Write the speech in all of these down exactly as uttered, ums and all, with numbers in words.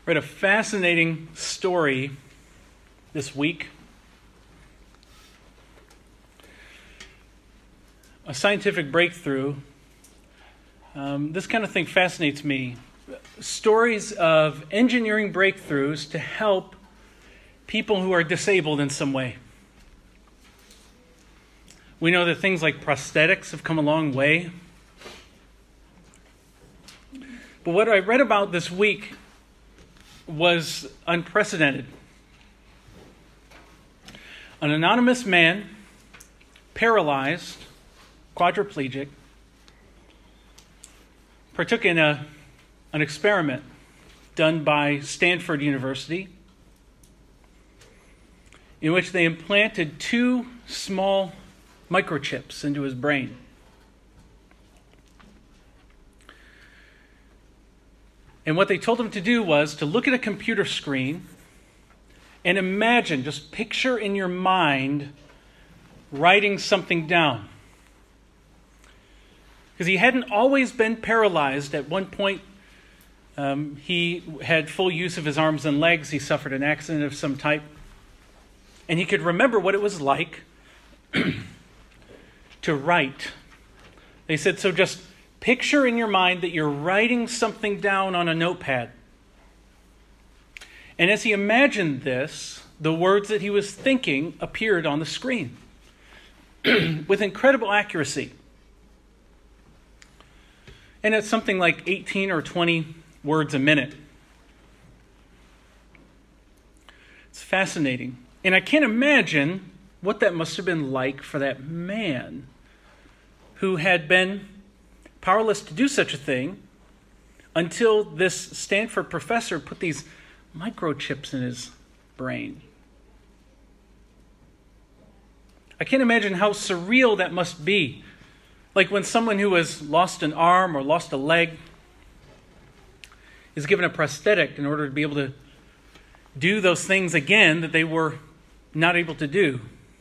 Read a fascinating story this week. A scientific breakthrough. Um, this kind of thing fascinates me. Stories of engineering breakthroughs to help people who are disabled in some way. We know that things like prosthetics have come a long way. But what I read about this week was unprecedented. An anonymous man, paralyzed, quadriplegic, partook in a, an experiment done by Stanford University in which they implanted two small microchips into his brain. And what they told him to do was to look at a computer screen and imagine, just picture in your mind, writing something down. Because he hadn't always been paralyzed. At one point, um, he had full use of his arms and legs. He suffered an accident of some type. And he could remember what it was like to write. They said, so just picture in your mind that you're writing something down on a notepad. And as he imagined this, the words that he was thinking appeared on the screen with incredible accuracy. And it's something like eighteen or twenty words a minute. It's fascinating. And I can't imagine what that must have been like for that man who had been powerless to do such a thing until this Stanford professor put these microchips in his brain. I can't imagine how surreal that must be. Like when someone who has lost an arm or lost a leg is given a prosthetic in order to be able to do those things again that they were not able to do.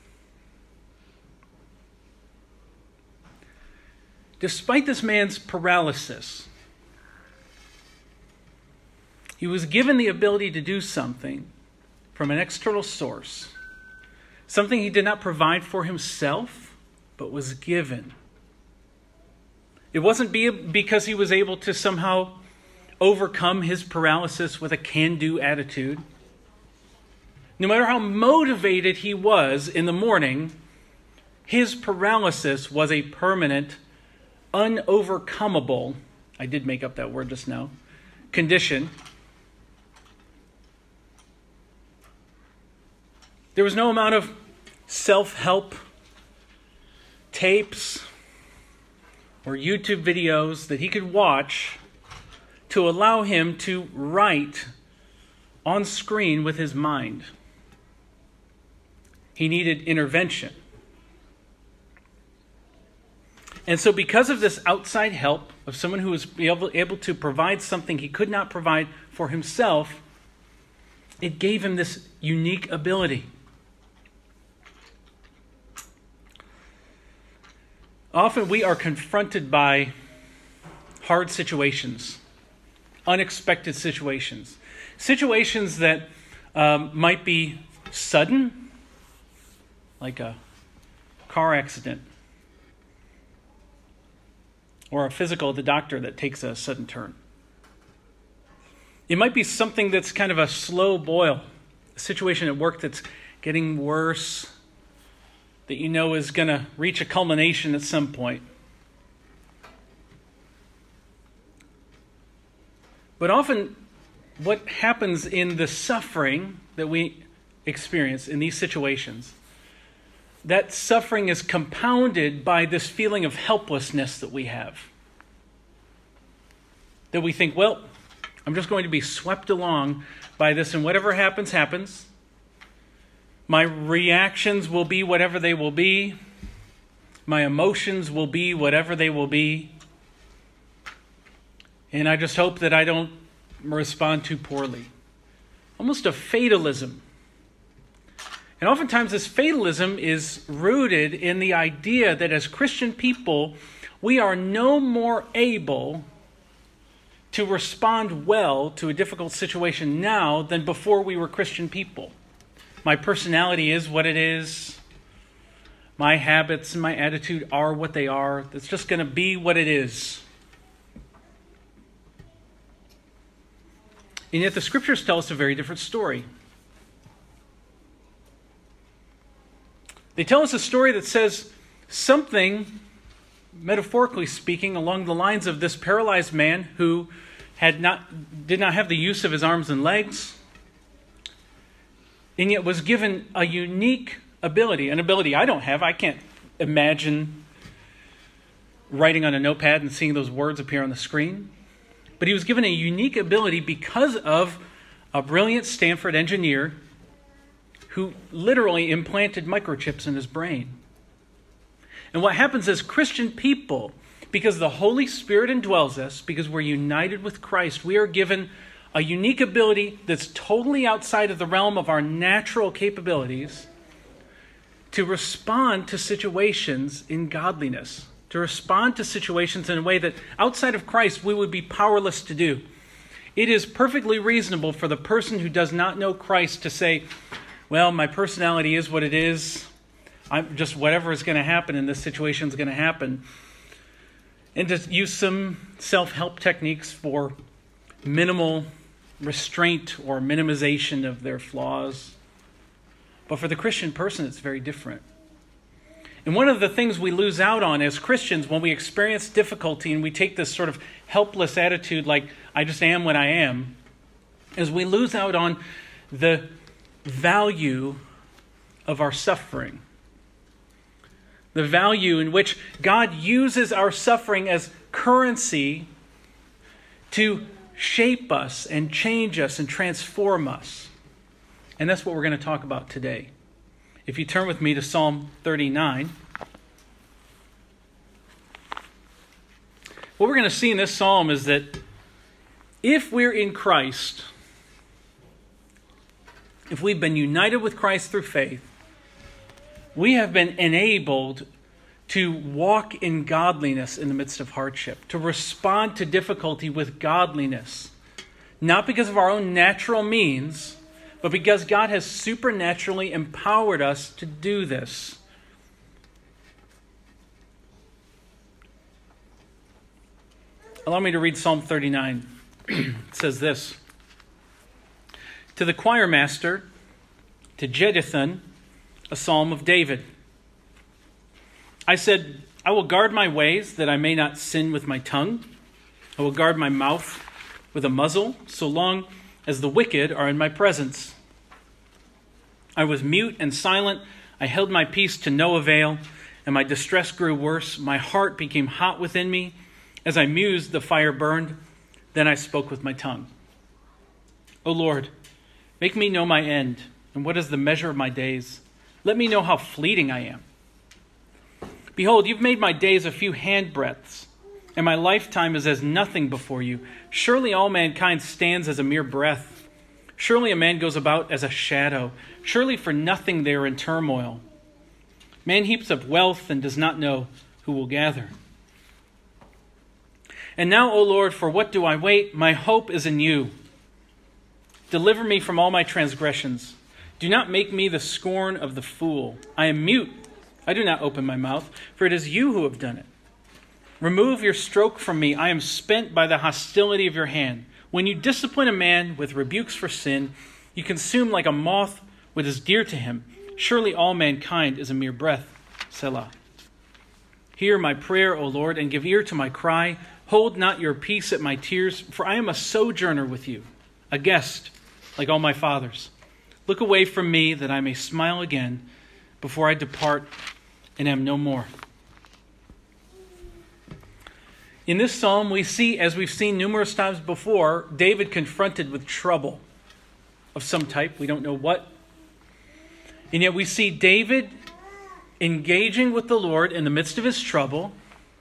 Despite this man's paralysis, he was given the ability to do something from an external source, something he did not provide for himself, but was given. It wasn't be because he was able to somehow overcome his paralysis with a can-do attitude. No matter how motivated he was in the morning, his paralysis was a permanent, unovercomable, I did make up that word just now, condition. There was no amount of self-help tapes or YouTube videos that he could watch to allow him to write on screen with his mind. He needed intervention. And so because of this outside help of someone who was able, able to provide something he could not provide for himself, it gave him this unique ability. Often we are confronted by hard situations, unexpected situations, situations that um, might be sudden, like a car accident, or a physical at the doctor that takes a sudden turn. It might be something that's kind of a slow boil, a situation at work that's getting worse, that you know is going to reach a culmination at some point. But often what happens in the suffering that we experience in these situations, that suffering is compounded by this feeling of helplessness that we have. That we think, well, I'm just going to be swept along by this, and whatever happens, happens. My reactions will be whatever they will be. My emotions will be whatever they will be. And I just hope that I don't respond too poorly. Almost a fatalism. And oftentimes this fatalism is rooted in the idea that as Christian people, we are no more able to respond well to a difficult situation now than before we were Christian people. My personality is what it is. My habits and my attitude are what they are. It's just going to be what it is. And yet the scriptures tell us a very different story. They tell us a story that says something, metaphorically speaking, along the lines of this paralyzed man who had not, did not have the use of his arms and legs, and yet was given a unique ability, an ability I don't have. I can't imagine writing on a notepad and seeing those words appear on the screen. But he was given a unique ability because of a brilliant Stanford engineer who literally implanted microchips in his brain. And what happens as Christian people, because the Holy Spirit indwells us, because we're united with Christ, we are given a unique ability that's totally outside of the realm of our natural capabilities to respond to situations in godliness, to respond to situations in a way that outside of Christ we would be powerless to do. It is perfectly reasonable for the person who does not know Christ to say, well, my personality is what it is. I'm just whatever is going to happen in this situation is going to happen. And to use some self-help techniques for minimal restraint or minimization of their flaws. But for the Christian person, it's very different. And one of the things we lose out on as Christians when we experience difficulty and we take this sort of helpless attitude like, I just am what I am, is we lose out on the value of our suffering. The value in which God uses our suffering as currency to shape us and change us and transform us. And that's what we're going to talk about today. If you turn with me to Psalm thirty-nine, what we're going to see in this psalm is that if we're in Christ, if we've been united with Christ through faith, we have been enabled to walk in godliness in the midst of hardship, to respond to difficulty with godliness, not because of our own natural means, but because God has supernaturally empowered us to do this. Allow me to read Psalm thirty-nine. It says this: To the choir master, to Jeduthun, a psalm of David. I said, I will guard my ways that I may not sin with my tongue. I will guard my mouth with a muzzle so long as the wicked are in my presence. I was mute and silent. I held my peace to no avail, and my distress grew worse. My heart became hot within me. As I mused, the fire burned. Then I spoke with my tongue. O Lord, make me know my end, and what is the measure of my days. Let me know how fleeting I am. Behold, you've made my days a few handbreadths, and my lifetime is as nothing before you. Surely all mankind stands as a mere breath. Surely a man goes about as a shadow. Surely for nothing they are in turmoil. Man heaps up wealth and does not know who will gather. And now, O Lord, for what do I wait? My hope is in you. Deliver me from all my transgressions. Do not make me the scorn of the fool. I am mute. I do not open my mouth, for it is you who have done it. Remove your stroke from me. I am spent by the hostility of your hand. When you discipline a man with rebukes for sin, you consume like a moth what is dear to him. Surely all mankind is a mere breath. Selah. Hear my prayer, O Lord, and give ear to my cry. Hold not your peace at my tears, for I am a sojourner with you, a guest like all my fathers. Look away from me that I may smile again before I depart and am no more. In this psalm, we see, as we've seen numerous times before, David confronted with trouble of some type. We don't know what. And yet we see David engaging with the Lord in the midst of his trouble,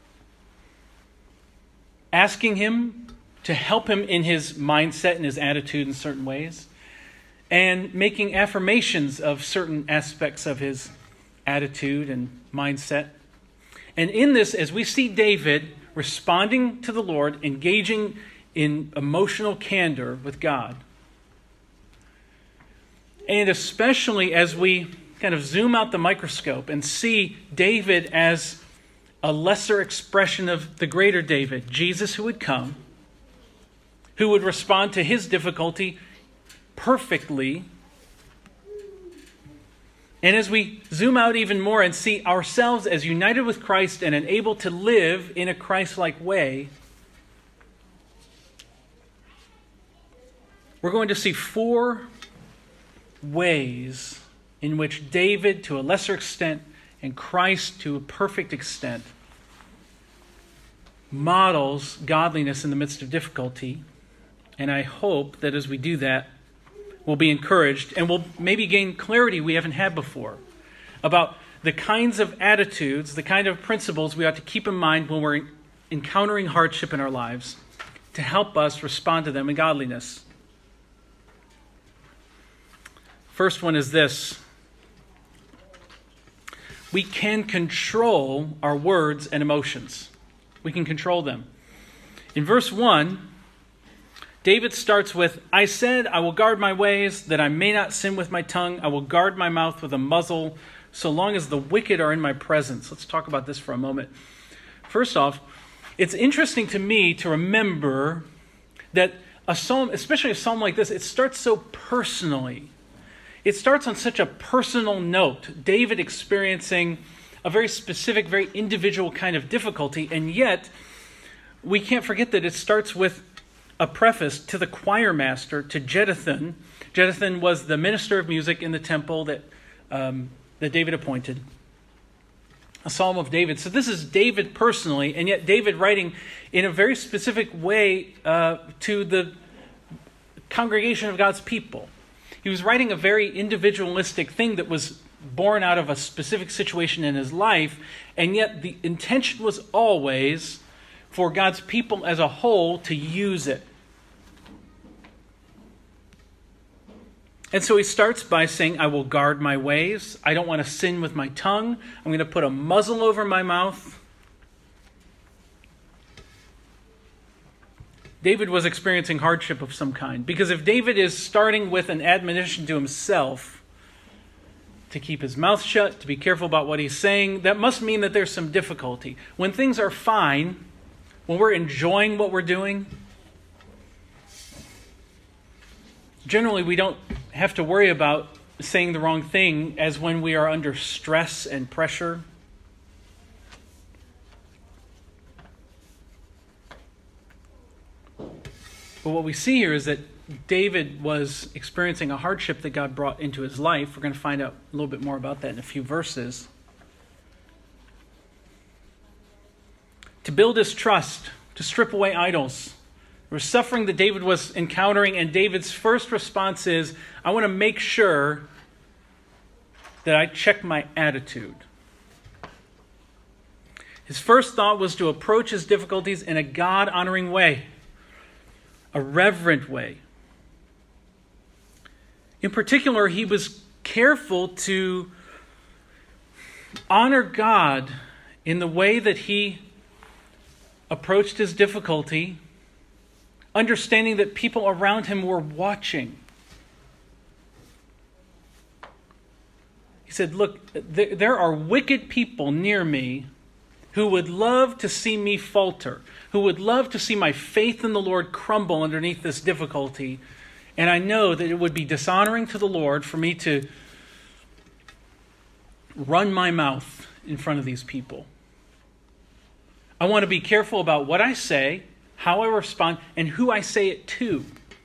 asking him to help him in his mindset and his attitude in certain ways, and making affirmations of certain aspects of his attitude and mindset. And in this, as we see David responding to the Lord, engaging in emotional candor with God. And especially as we kind of zoom out the microscope and see David as a lesser expression of the greater David, Jesus who would come, who would respond to his difficulty perfectly. And as we zoom out even more and see ourselves as united with Christ and able to live in a Christ-like way, we're going to see four ways in which David, to a lesser extent, and Christ, to a perfect extent, models godliness in the midst of difficulty. And I hope that as we do that, we'll be encouraged and we'll maybe gain clarity we haven't had before about the kinds of attitudes, the kind of principles we ought to keep in mind when we're encountering hardship in our lives to help us respond to them in godliness. First one is this: we can control our words and emotions. We can control them. In verse one, David starts with, I said, I will guard my ways, that I may not sin with my tongue. I will guard my mouth with a muzzle, so long as the wicked are in my presence. Let's talk about this for a moment. First off, it's interesting to me to remember that a psalm, especially a psalm like this, it starts so personally. It starts on such a personal note. David experiencing a very specific, very individual kind of difficulty, and yet we can't forget that it starts with a preface to the choir master, to Jeduthun. Jeduthun was the minister of music in the temple that um, that David appointed. A psalm of David. So this is David personally, and yet David writing in a very specific way uh, to the congregation of God's people. He was writing a very individualistic thing that was born out of a specific situation in his life, and yet the intention was always for God's people as a whole to use it. And so he starts by saying, I will guard my ways. I don't want to sin with my tongue. I'm going to put a muzzle over my mouth. David was experiencing hardship of some kind. Because if David is starting with an admonition to himself to keep his mouth shut, to be careful about what he's saying, that must mean that there's some difficulty. When things are fine, when we're enjoying what we're doing, generally we don't have to worry about saying the wrong thing as when we are under stress and pressure. But what we see here is that David was experiencing a hardship that God brought into his life. We're going to find out a little bit more about that in a few verses. To build his trust, to strip away idols. There was suffering that David was encountering, and David's first response is, I want to make sure that I check my attitude. His first thought was to approach his difficulties in a God-honoring way, a reverent way. In particular, he was careful to honor God in the way that he approached his difficulty, understanding that people around him were watching. He said, look, th- there are wicked people near me who would love to see me falter, who would love to see my faith in the Lord crumble underneath this difficulty. And I know that it would be dishonoring to the Lord for me to run my mouth in front of these people. I want to be careful about what I say, how I respond, and who I say it to.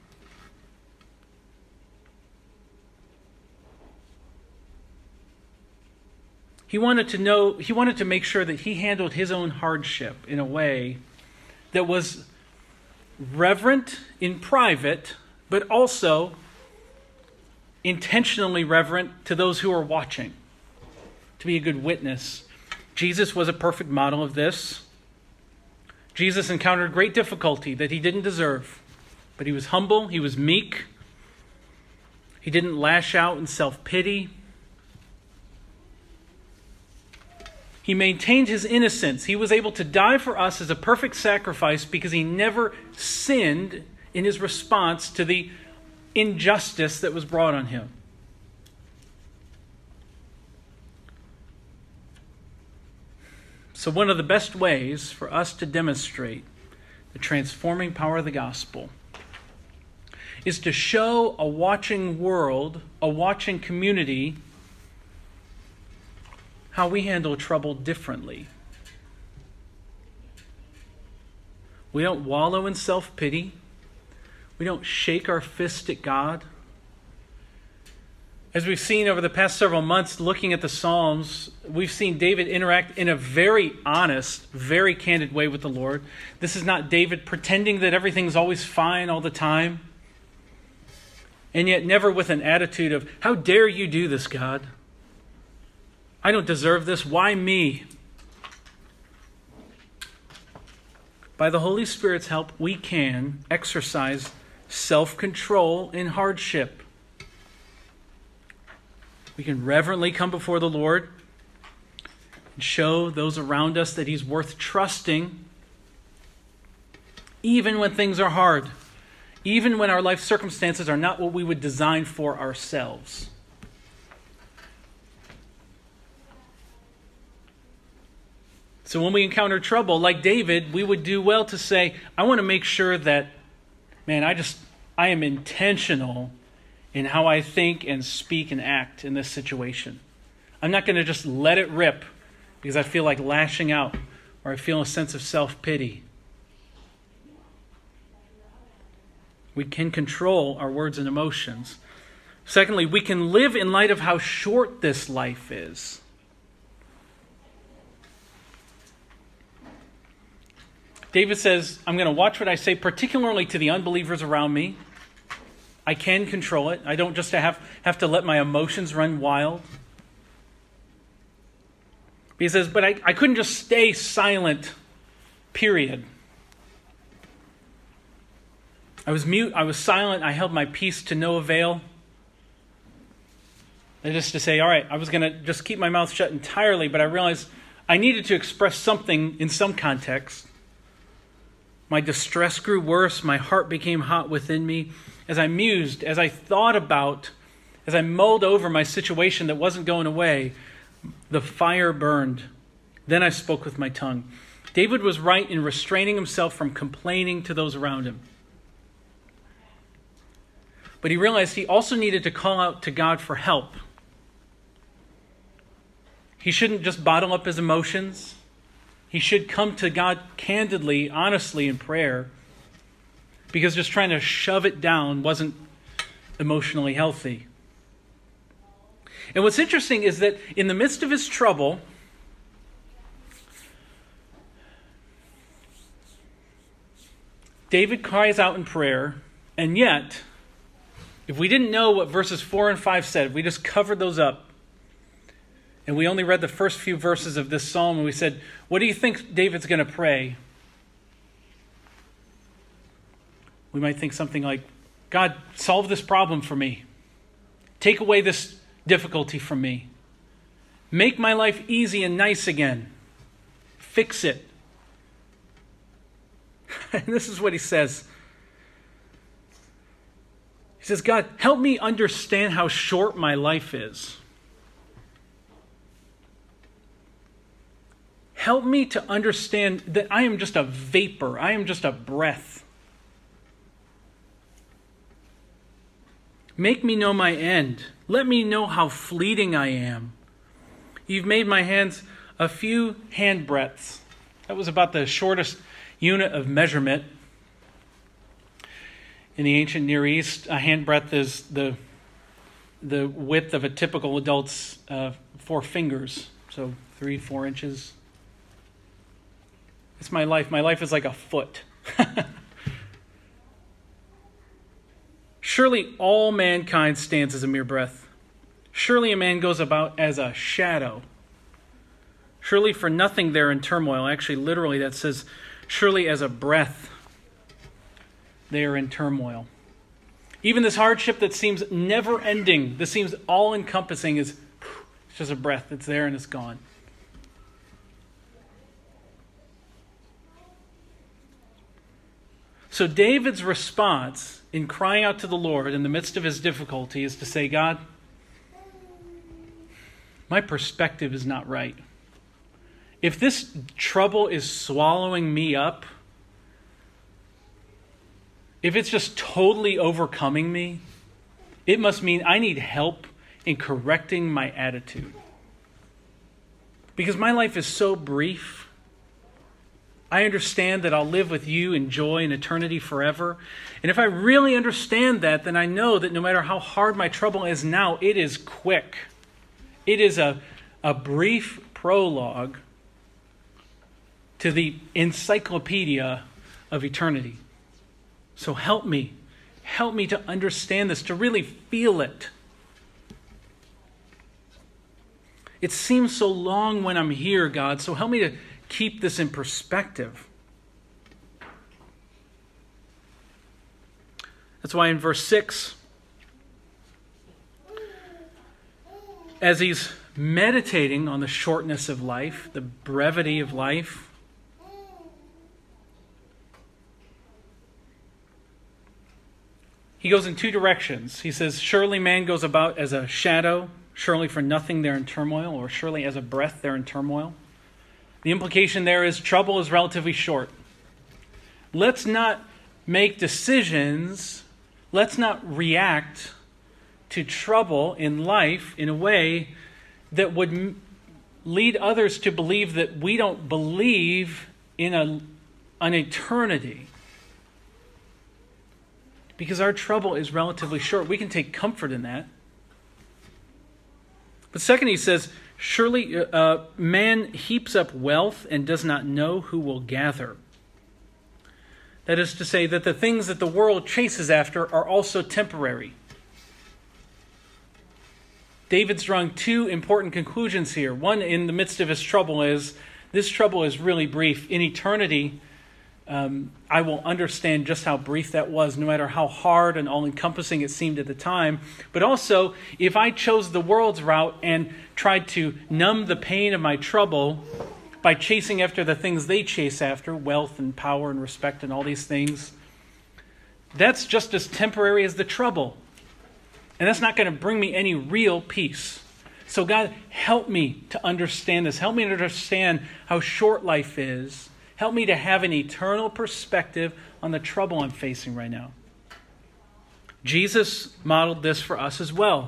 He wanted to know, he wanted to make sure that he handled his own hardship in a way that was reverent in private, but also intentionally reverent to those who are watching, to be a good witness. Jesus was a perfect model of this. Jesus encountered great difficulty that he didn't deserve, but he was humble, he was meek, he didn't lash out in self-pity. He maintained his innocence. He was able to die for us as a perfect sacrifice because he never sinned in his response to the injustice that was brought on him. So one of the best ways for us to demonstrate the transforming power of the gospel is to show a watching world, a watching community, how we handle trouble differently. We don't wallow in self-pity. We don't shake our fist at God. As we've seen over the past several months, looking at the Psalms, we've seen David interact in a very honest, very candid way with the Lord. This is not David pretending that everything's always fine all the time, and yet never with an attitude of, how dare you do this, God? I don't deserve this. Why me? By the Holy Spirit's help, we can exercise self-control in hardship. We can reverently come before the Lord and show those around us that He's worth trusting, even when things are hard, even when our life circumstances are not what we would design for ourselves. So when we encounter trouble, like David, we would do well to say, I want to make sure that, man, I just, I am intentional in how I think and speak and act in this situation. I'm not going to just let it rip because I feel like lashing out or I feel a sense of self-pity. We can control our words and emotions. Secondly, we can live in light of how short this life is. David says, I'm going to watch what I say, particularly to the unbelievers around me. I can control it. I don't just have, have to let my emotions run wild. He says, but I, I couldn't just stay silent, period. I was mute, I was silent, I held my peace to no avail. And just to say, all right, I was going to just keep my mouth shut entirely, but I realized I needed to express something in some context. My distress grew worse. My heart became hot within me. As I mused, as I thought about, as I mulled over my situation that wasn't going away, the fire burned. Then I spoke with my tongue. David was right in restraining himself from complaining to those around him. But he realized he also needed to call out to God for help. He shouldn't just bottle up his emotions. He should come to God candidly, honestly in prayer, because just trying to shove it down wasn't emotionally healthy. And what's interesting is that in the midst of his trouble, David cries out in prayer, and yet, if we didn't know what verses four and five said, if we just covered those up, and we only read the first few verses of this psalm, and we said, what do you think David's going to pray? We might think something like, God, solve this problem for me. Take away this difficulty from me. Make my life easy and nice again. Fix it. And this is what he says. He says, God, help me understand how short my life is. Help me to understand that I am just a vapor. I am just a breath. Make me know my end. Let me know how fleeting I am. You've made my hands a few hand breadths. That was about the shortest unit of measurement. In the ancient Near East, a hand breadth is the, the width of a typical adult's uh, four fingers. So three, four inches. It's my life. My life is like a foot. Surely all mankind stands as a mere breath. Surely a man goes about as a shadow. Surely for nothing they're in turmoil. Actually, literally that says, surely as a breath they are in turmoil. Even this hardship that seems never ending, that seems all encompassing, is it's just a breath. It's there and it's gone. So David's response in crying out to the Lord in the midst of his difficulty is to say, God, my perspective is not right. If this trouble is swallowing me up, if it's just totally overcoming me, it must mean I need help in correcting my attitude. Because my life is so brief. I understand that I'll live with you in joy and eternity forever. And if I really understand that, then I know that no matter how hard my trouble is now, it is quick. It is a, a brief prologue to the encyclopedia of eternity. So help me. Help me to understand this, to really feel it. It seems so long when I'm here, God, so help me to keep this in perspective. That's why in verse six, as he's meditating on the shortness of life, the brevity of life, he goes in two directions. He says, surely man goes about as a shadow, surely for nothing they're in turmoil, or surely as a breath they're in turmoil. The implication there is trouble is relatively short. Let's not make decisions, let's not react to trouble in life in a way that would m- lead others to believe that we don't believe in a, an eternity. Because our trouble is relatively short. We can take comfort in that. But second, he says, surely uh, man heaps up wealth and does not know who will gather. That is to say that the things that the world chases after are also temporary. David's drawing two important conclusions here. One, in the midst of his trouble, is this trouble is really brief. In eternity, Um, I will understand just how brief that was, no matter how hard and all-encompassing it seemed at the time. But also, if I chose the world's route and tried to numb the pain of my trouble by chasing after the things they chase after, wealth and power and respect and all these things, that's just as temporary as the trouble. And that's not going to bring me any real peace. So God, help me to understand this. Help me to understand how short life is. Help me to have an eternal perspective on the trouble I'm facing right now. Jesus modeled this for us as well.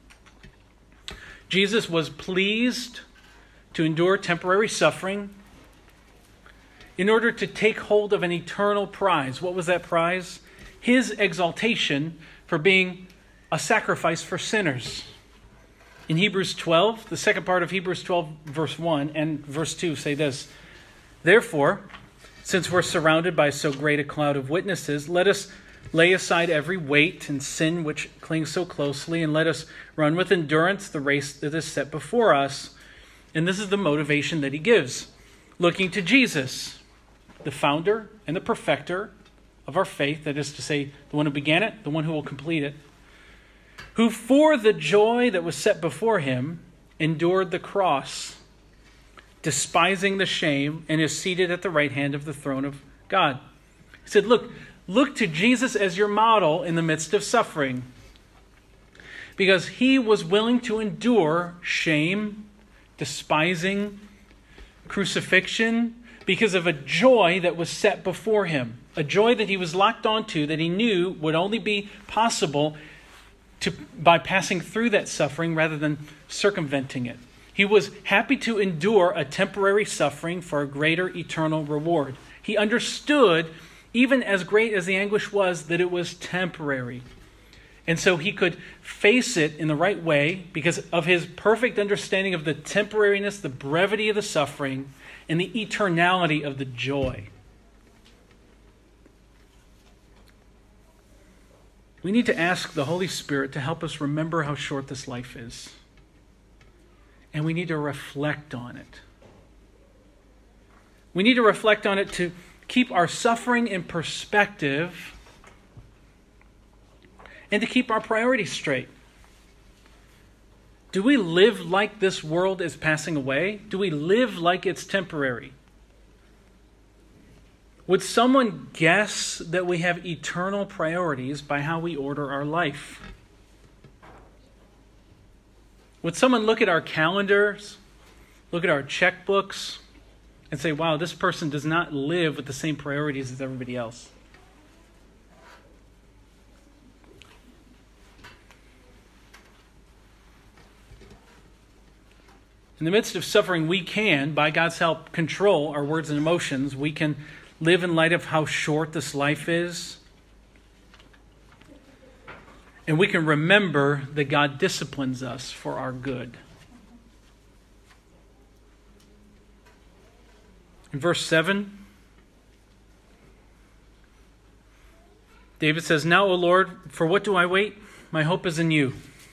Jesus was pleased to endure temporary suffering in order to take hold of an eternal prize. What was that prize? His exaltation for being a sacrifice for sinners. In Hebrews twelve, the second part of Hebrews twelve, verse one and verse two say this, therefore, since we're surrounded by so great a cloud of witnesses, let us lay aside every weight and sin which clings so closely, and let us run with endurance the race that is set before us. And this is the motivation that he gives. Looking to Jesus, the founder and the perfecter of our faith, that is to say, the one who began it, the one who will complete it, who for the joy that was set before him endured the cross, despising the shame, and is seated at the right hand of the throne of God. He said, look, look to Jesus as your model in the midst of suffering. Because he was willing to endure shame, despising, crucifixion, because of a joy that was set before him. A joy that he was locked onto, that he knew would only be possible to, by passing through that suffering rather than circumventing it. He was happy to endure a temporary suffering for a greater eternal reward. He understood, even as great as the anguish was, that it was temporary. And so he could face it in the right way because of his perfect understanding of the temporariness, the brevity of the suffering, and the eternality of the joy. We need to ask the Holy Spirit to help us remember how short this life is. And we need to reflect on it. We need to reflect on it to keep our suffering in perspective and to keep our priorities straight. Do we live like this world is passing away? Do we live like it's temporary? Would someone guess that we have eternal priorities by how we order our life? Would someone look at our calendars, look at our checkbooks, and say, wow, this person does not live with the same priorities as everybody else? In the midst of suffering, we can, by God's help, control our words and emotions. We can live in light of how short this life is. And we can remember that God disciplines us for our good. In verse seven, David says, "Now, O Lord, for what do I wait? My hope is in you."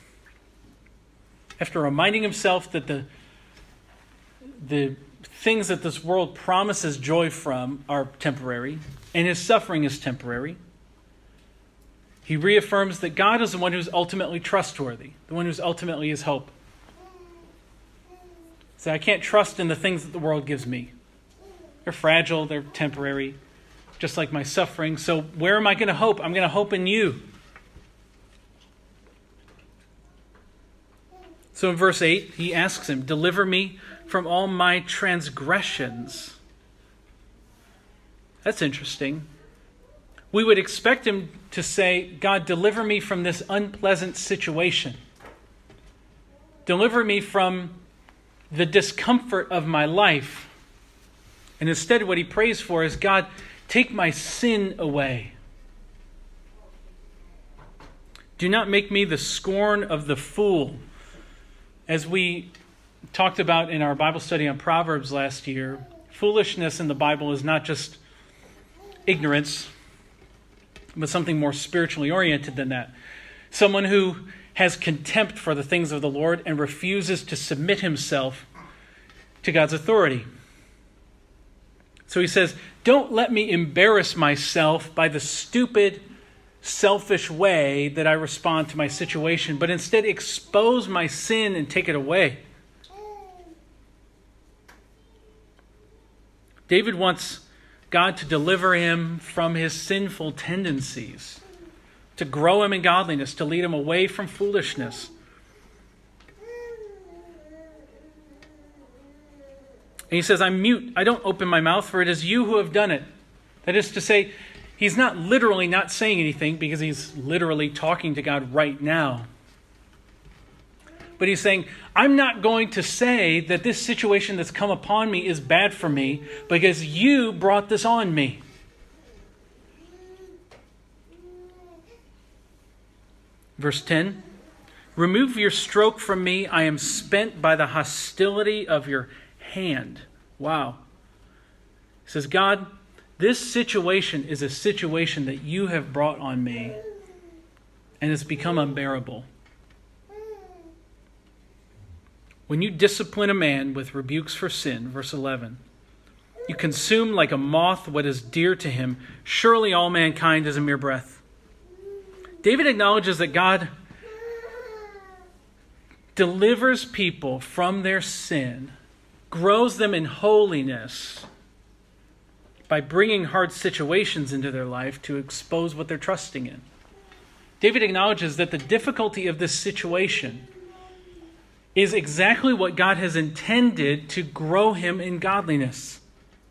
After reminding himself that the The things that this world promises joy from are temporary, and his suffering is temporary, he reaffirms that God is the one who's ultimately trustworthy, the one who's ultimately his hope. So I can't trust in the things that the world gives me. They're fragile, they're temporary, just like my suffering. So where am I going to hope? I'm going to hope in you. So in verse eight, he asks him, "Deliver me from all my transgressions." That's interesting. We would expect him to say, "God, deliver me from this unpleasant situation. Deliver me from the discomfort of my life." And instead what he prays for is, "God, take my sin away. Do not make me the scorn of the fool." As we talked about in our Bible study on Proverbs last year, foolishness in the Bible is not just ignorance, but something more spiritually oriented than that. Someone who has contempt for the things of the Lord and refuses to submit himself to God's authority. So he says, don't let me embarrass myself by the stupid, selfish way that I respond to my situation, but instead expose my sin and take it away. David wants God to deliver him from his sinful tendencies, to grow him in godliness, to lead him away from foolishness. And he says, "I'm mute. I don't open my mouth, for it is you who have done it." That is to say, he's not literally not saying anything because he's literally talking to God right now. But he's saying, I'm not going to say that this situation that's come upon me is bad for me because you brought this on me. Verse ten, "Remove your stroke from me. I am spent by the hostility of your hand." Wow. He says, God, this situation is a situation that you have brought on me, and it's become unbearable. When you discipline a man with rebukes for sin, verse eleven, you consume like a moth what is dear to him. Surely all mankind is a mere breath. David acknowledges that God delivers people from their sin, grows them in holiness by bringing hard situations into their life to expose what they're trusting in. David acknowledges that the difficulty of this situation is exactly what God has intended to grow him in godliness.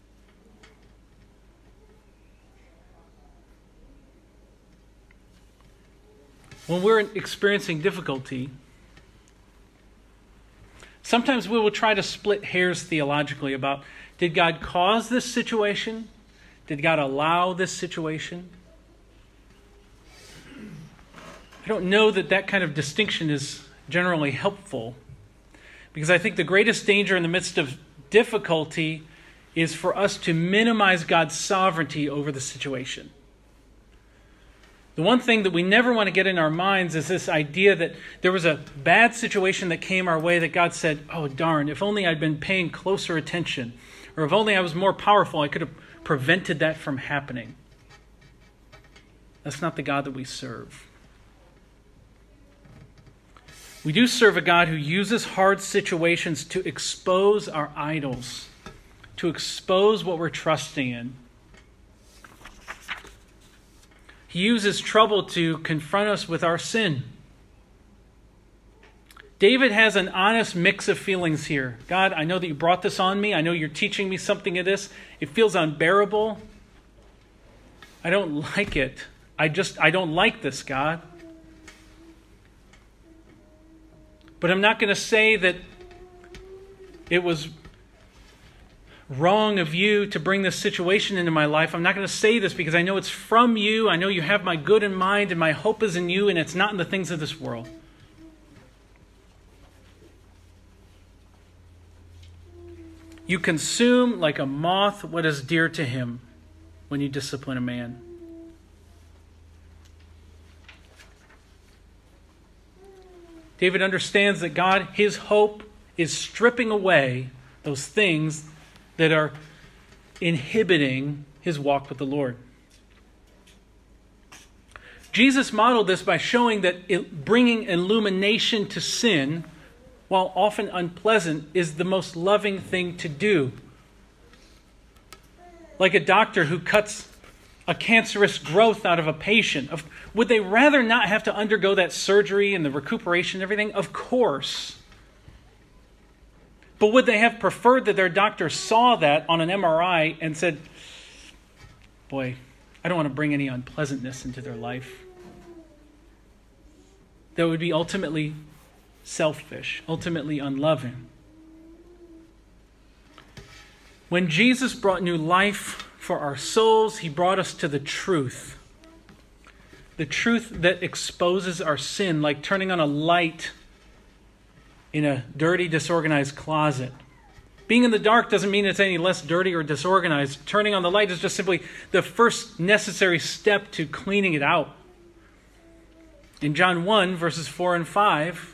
When we're experiencing difficulty, sometimes we will try to split hairs theologically about, did God cause this situation? Did God allow this situation? I don't know that that kind of distinction is generally helpful, because I think the greatest danger in the midst of difficulty is for us to minimize God's sovereignty over the situation. The one thing that we never want to get in our minds is this idea that there was a bad situation that came our way that God said, oh darn, if only I'd been paying closer attention, or if only I was more powerful, I could have prevented that from happening. That's not the God that we serve. We do serve a God who uses hard situations to expose our idols, to expose what we're trusting in. He uses trouble to confront us with our sin. David has an honest mix of feelings here. God, I know that you brought this on me. I know you're teaching me something of this. It feels unbearable. I don't like it. I just, I don't like this, God. But I'm not going to say that it was wrong of you to bring this situation into my life. I'm not going to say this because I know it's from you. I know you have my good in mind and my hope is in you and it's not in the things of this world. You consume like a moth what is dear to him when you discipline a man. David understands that God, his hope, is stripping away those things that are inhibiting his walk with the Lord. Jesus modeled this by showing that it, bringing illumination to sin, while often unpleasant, is the most loving thing to do. Like a doctor who cuts a cancerous growth out of a patient. Would they rather not have to undergo that surgery and the recuperation and everything? Of course. But would they have preferred that their doctor saw that on an M R I and said, boy, I don't want to bring any unpleasantness into their life? That would be ultimately selfish, ultimately unloving. When Jesus brought new life for our souls, he brought us to the truth. The truth that exposes our sin, like turning on a light in a dirty, disorganized closet. Being in the dark doesn't mean it's any less dirty or disorganized. Turning on the light is just simply the first necessary step to cleaning it out. In John one, verses four and five,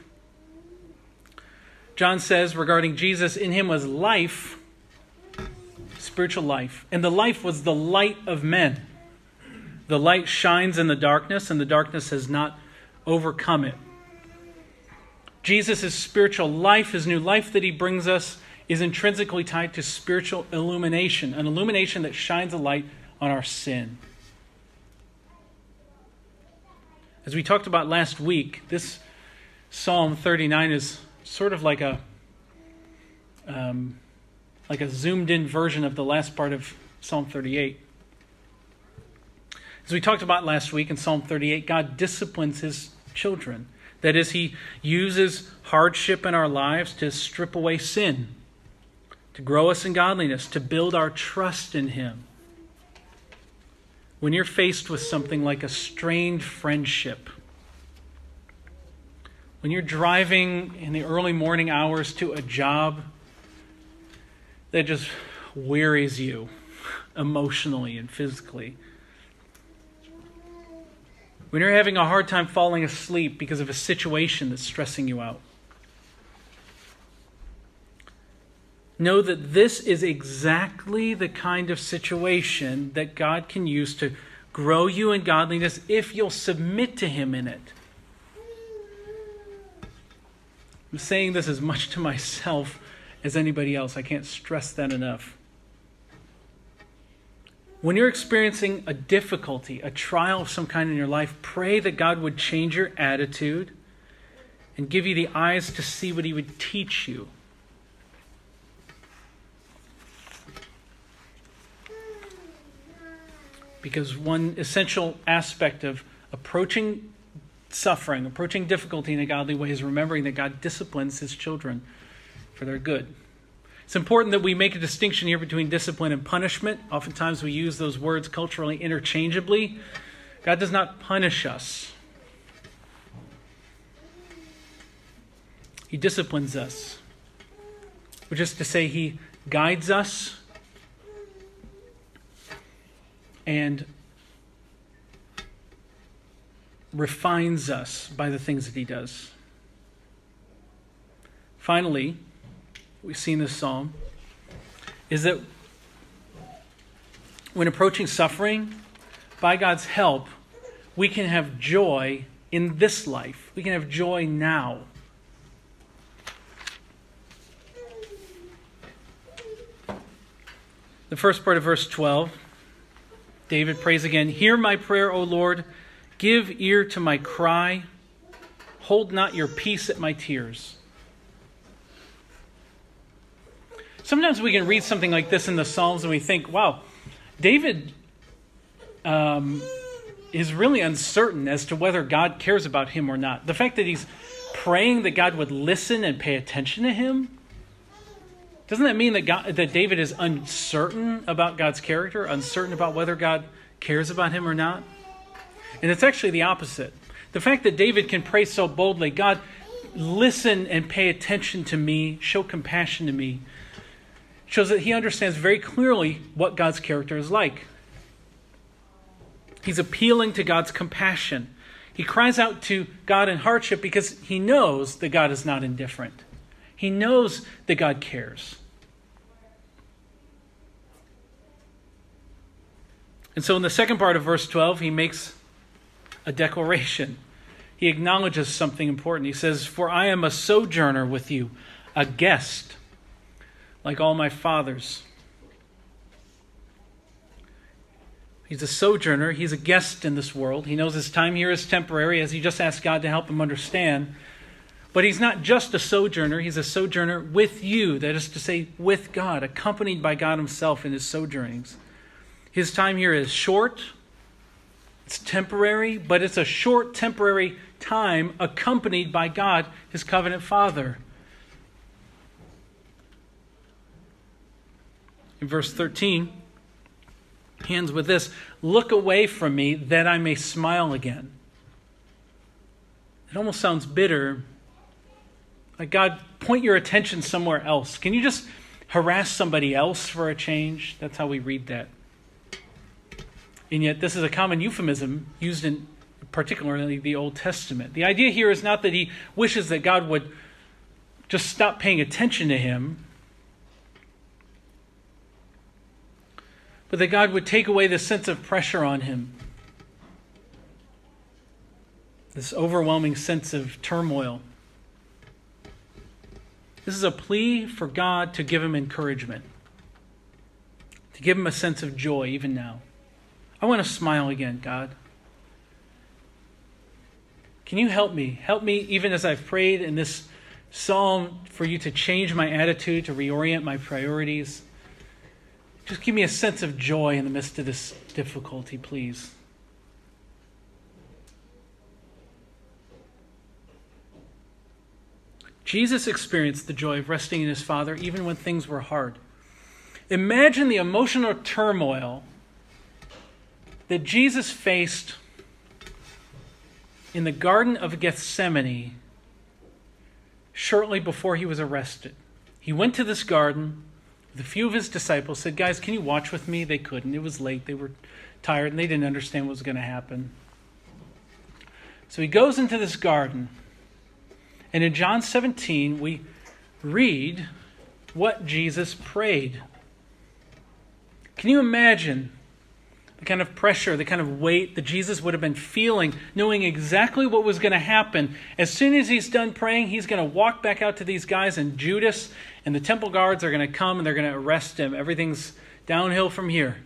John says regarding Jesus, in him was life, spiritual life, and the life was the light of men. The light shines in the darkness, and the darkness has not overcome it. Jesus' spiritual life, his new life that he brings us, is intrinsically tied to spiritual illumination, an illumination that shines a light on our sin. As we talked about last week, this Psalm thirty-nine is sort of like a um, like a zoomed-in version of the last part of Psalm thirty-eight. As we talked about last week in Psalm thirty-eight, God disciplines his children. That is, he uses hardship in our lives to strip away sin, to grow us in godliness, to build our trust in him. When you're faced with something like a strained friendship, when you're driving in the early morning hours to a job that just wearies you emotionally and physically, when you're having a hard time falling asleep because of a situation that's stressing you out, know that this is exactly the kind of situation that God can use to grow you in godliness if you'll submit to him in it. I'm saying this as much to myself as anybody else. I can't stress that enough. When you're experiencing a difficulty, a trial of some kind in your life, pray that God would change your attitude and give you the eyes to see what he would teach you. Because one essential aspect of approaching suffering, approaching difficulty in a godly way is remembering that God disciplines his children for their good. It's important that we make a distinction here between discipline and punishment. Oftentimes we use those words culturally interchangeably. God does not punish us. He disciplines us, which is to say he guides us and refines us by the things that he does. Finally, we see in this psalm is that when approaching suffering, by God's help, we can have joy in this life. We can have joy now. The first part of verse twelve David prays again, "Hear my prayer, O Lord. Give ear to my cry. Hold not your peace at my tears." Sometimes we can read something like this in the Psalms and we think, wow, David um, is really uncertain as to whether God cares about him or not. The fact that he's praying that God would listen and pay attention to him, doesn't that mean that God, that David is uncertain about God's character, uncertain about whether God cares about him or not? And it's actually the opposite. The fact that David can pray so boldly, "God, listen and pay attention to me, show compassion to me," shows that he understands very clearly what God's character is like. He's appealing to God's compassion. He cries out to God in hardship because he knows that God is not indifferent. He knows that God cares. And so in the second part of verse twelve, he makes a declaration. He acknowledges something important. He says, "For I am a sojourner with you, a guest, like all my fathers." He's a sojourner. He's a guest in this world. He knows his time here is temporary, as he just asked God to help him understand. But he's not just a sojourner. He's a sojourner with you. That is to say, with God, accompanied by God himself in his sojournings. His time here is short. It's temporary, but it's a short, temporary time accompanied by God, his covenant Father. In verse thirteen, he ends with this, "Look away from me that I may smile again." It almost sounds bitter. Like, God, point your attention somewhere else. Can you just harass somebody else for a change? That's how we read that. And yet this is a common euphemism used in particularly the Old Testament. The idea here is not that he wishes that God would just stop paying attention to him, but that God would take away the sense of pressure on him, this overwhelming sense of turmoil. This is a plea for God to give him encouragement, to give him a sense of joy even now. I want to smile again, God. Can you help me? Help me even as I've prayed in this psalm for you to change my attitude, to reorient my priorities. Just give me a sense of joy in the midst of this difficulty, please. Jesus experienced the joy of resting in his Father even when things were hard. Imagine the emotional turmoil that Jesus faced in the Garden of Gethsemane shortly before he was arrested. He went to this garden with a few of his disciples, said, "Guys, can you watch with me?" They couldn't. It was late. They were tired and they didn't understand what was going to happen. So he goes into this garden. And in John seventeen, we read what Jesus prayed. Can you imagine the kind of pressure, the kind of weight that Jesus would have been feeling, knowing exactly what was going to happen? As soon as he's done praying, he's going to walk back out to these guys, and Judas and the temple guards are going to come and they're going to arrest him. Everything's downhill from here.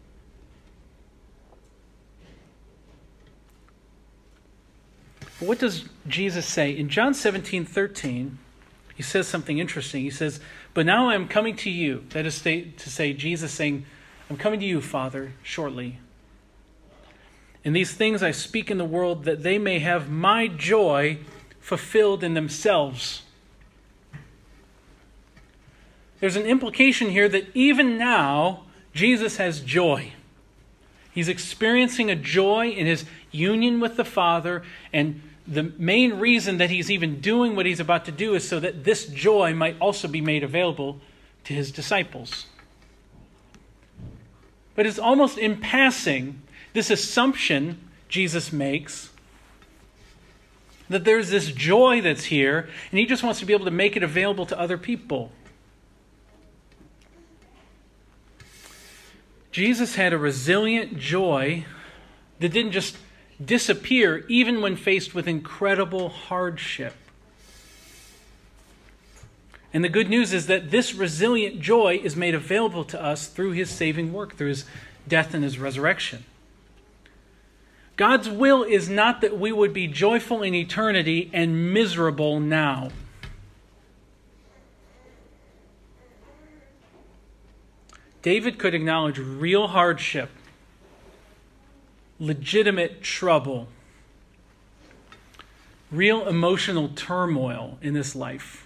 But what does Jesus say? In John seventeen thirteen, he says something interesting. He says, "But now I am coming to you." That is to say, Jesus saying, "I'm coming to you, Father, shortly. And these things I speak in the world, that they may have my joy fulfilled in themselves." There's an implication here that even now, Jesus has joy. He's experiencing a joy in his union with the Father, and the main reason that he's even doing what he's about to do is so that this joy might also be made available to his disciples. But it's almost in passing, this assumption Jesus makes that there's this joy that's here, and he just wants to be able to make it available to other people. Jesus had a resilient joy that didn't just disappear even when faced with incredible hardship. And the good news is that this resilient joy is made available to us through his saving work, through his death and his resurrection. God's will is not that we would be joyful in eternity and miserable now. David could acknowledge real hardship, legitimate trouble, real emotional turmoil in this life.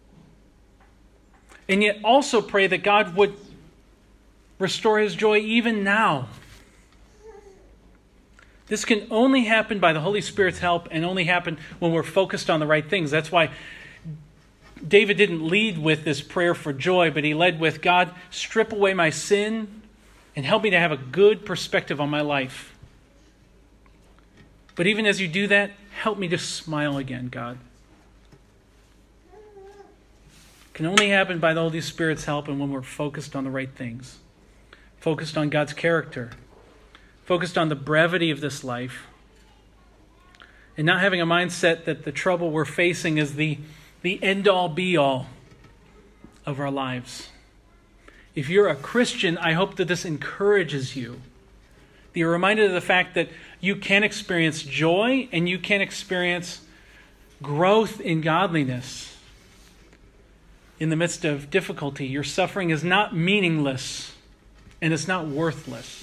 And yet also pray that God would restore his joy even now. This can only happen by the Holy Spirit's help and only happen when we're focused on the right things. That's why David didn't lead with this prayer for joy, but he led with, God, strip away my sin and help me to have a good perspective on my life. But even as you do that, help me to smile again, God. It can only happen by the Holy Spirit's help and when we're focused on the right things. Focused on God's character. Focused on the brevity of this life. And not having a mindset that the trouble we're facing is the, the end-all, be-all of our lives. If you're a Christian, I hope that this encourages you. That you're reminded of the fact that you can experience joy and you can experience growth in godliness. In the midst of difficulty, your suffering is not meaningless and it's not worthless.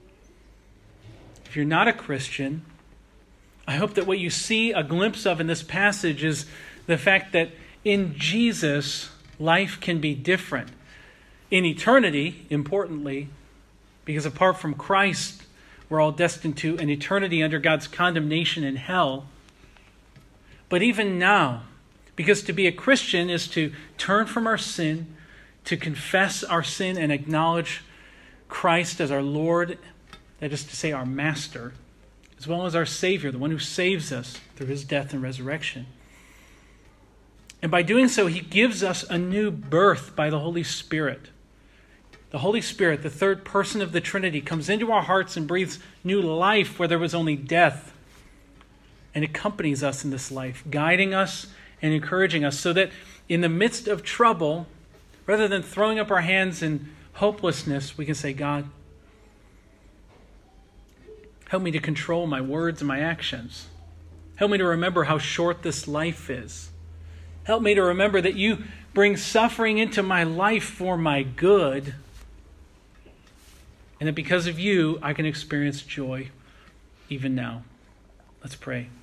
If you're not a Christian, I hope that what you see a glimpse of in this passage is the fact that in Jesus, life can be different. In eternity, importantly, because apart from Christ, we're all destined to an eternity under God's condemnation in hell. But even now, because to be a Christian is to turn from our sin, to confess our sin and acknowledge Christ as our Lord, that is to say our Master, as well as our Savior, the one who saves us through his death and resurrection. And by doing so, he gives us a new birth by the Holy Spirit. The Holy Spirit, the third person of the Trinity, comes into our hearts and breathes new life where there was only death, and accompanies us in this life, guiding us and encouraging us so that in the midst of trouble, rather than throwing up our hands in hopelessness, we can say, God, help me to control my words and my actions. Help me to remember how short this life is. Help me to remember that you bring suffering into my life for my good, and that because of you, I can experience joy even now. Let's pray.